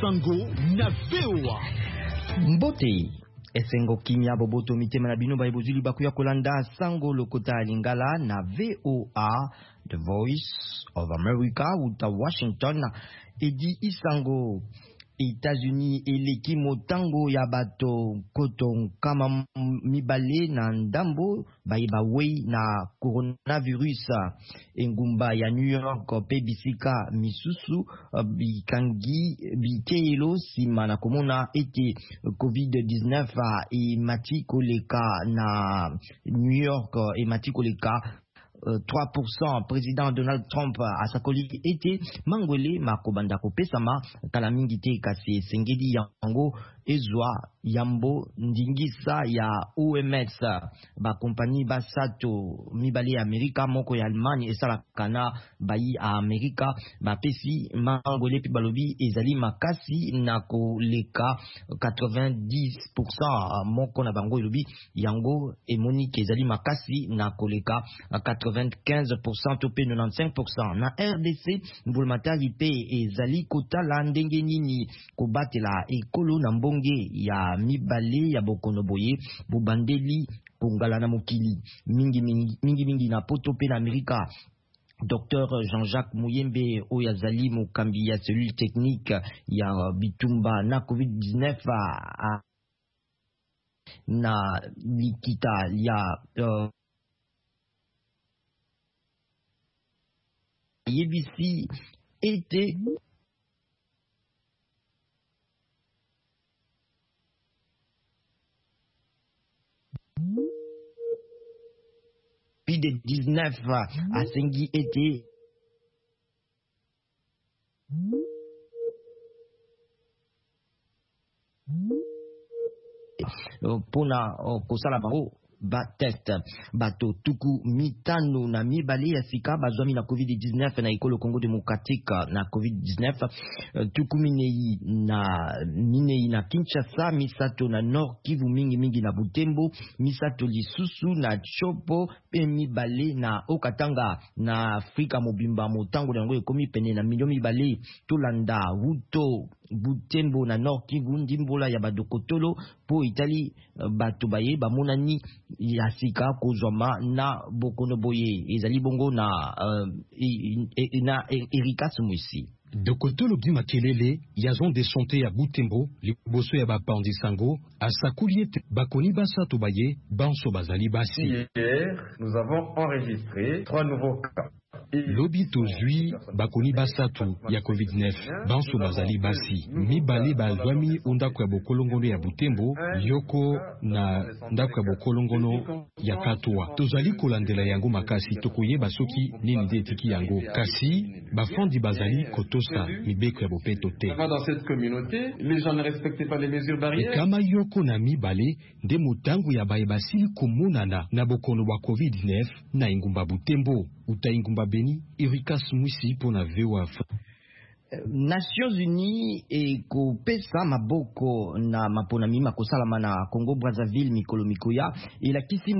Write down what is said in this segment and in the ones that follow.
Sango na VOA. Mbote esengo kimia boboto mitema na bino baibozuli bakuya kolanda Sango lokota lingala na VOA, The Voice of America uta Washington. Edi Isango États-Unis eleki motango ya bato koton kama mibale na ndambo baiba wei na coronavirus engumba ya New York pe bisika misusu bikangi bikeelo sima na komona ete COVID-19 emati koleka na New York emati koleka 3%. Président Donald Trump a sakoli ete mangwele makobanda kopesama kala mingi te kasi sengedi yango ezwa yambo ndingisa ya OMS ba kompani basato mibale ya Amerika moko ya Allemagne esala kana bayi a Amerika ba pesi mangwele pi balobi ezali makasi na koleka 90% moko na bango elobi yango emonike ezali makasi na koleka 95% to pe 95%. Na RDC mbulamatari pe ezali kotala ndenge nini kobatela ekolo na mbonge ya mibale ya bokono boye bubandeli kongala na mokili mingi na poto pe na Amerika. Dr Jean-Jacques Muyembe oyazali mokambi ya cellule technique ya bitumba na COVID-19 na likita ya yebisi ete COVID-19 asengi ete pona kosala bango ba test bato tuku mitano na mibale ya sika bazwami na COVID-19 na ekolo Congo Démocratique na COVID-19 tuku minei na Kinshasa, misato na Nord Kivu mingi na Butembo, misato lisusu na Chopo pe mibale na Okatanga na Afrika mobimba motango yango ekomi pene na milio mibale tolanda Wuto Butembo na Nord Kivu ndimbola ya badokotolo po Itali bato baye bamonani ya sika kozwama na bokono boye ezali bongo na Erika Sumwisi. Dokotolo Bi Makelele ya zone de santé ya Butembo liboso ya bapandi Sango asakuli bakoni basato baye banso bazali basi. Hier, nous avons enregistré 3 nouveaux cas. Lobi tozwi bakoni basato ya COVID-19 banso bazali basi mibale bazwami ndako ya bokolongono ya Butembo yoko na ndako ya bokolongono ya Katwa. Tozali kolandela yango makasi tokoyeba soki nini nde etiki yango kasi bafandi bazali kotosa mibeko ya bopeto te. Dans cette communauté, les gens ne respectaient pas les mesures barrières. Kama yoko na mibale nde motango ya baye basili komonana na bokono wa COVID-19 na ingumba Butembo uta ingumba Beni. Erika Sumwisi pona VOA. Nations Unies eko pesa maboko na maponami makosalama na Congo Brazzaville mikolo mikoya elakisi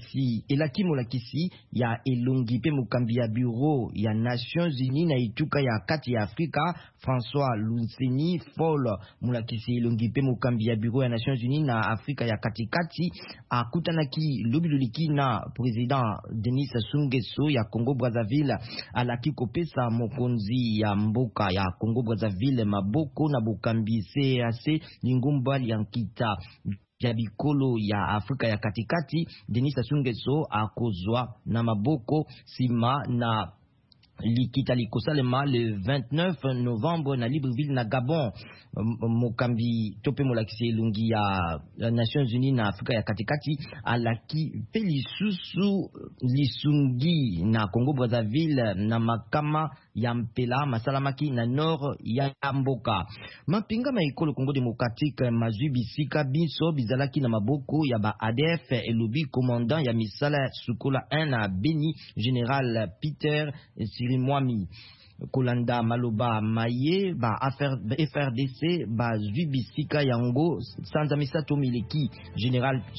molakisi ya elongi pe mokambi ya bureau ya Nations Unies na ituka ya kati ya Afrika François Lunseni Fall molakisi elongi pe mokambi ya bureau ya Nations Unies na Afrika ya katikati akutanaki lobiloliki na president Denis Sassou Nguesso ya Congo Brazzaville alaki kopesa mokonzi ya mboka ya Congo Brazzaville maboko na bukambi CAC lingumba liankita ya bikolo ya Afrika ya katikati. Denis Sassou Nguesso akozwa na maboko sima na likita likosalema le 29 novembre na Libreville na Gabon. Mokambi tope molakisi elungi ya Nations Unies na Afrika ya katikati alaki pe lisusu lisungi na Congo Brazzaville na makama ya mpela masalamaki na nord ya mboka mapinga maikolo Congo Démocratique mazwi bisika biso bizalaki na maboko ya ba ADF elobi commandant ya misala sukola 1 na Beni Général Peter Sirimwami kolanda maloba maye ba FRDC ba zwi bisika yango sanza misato mileki Général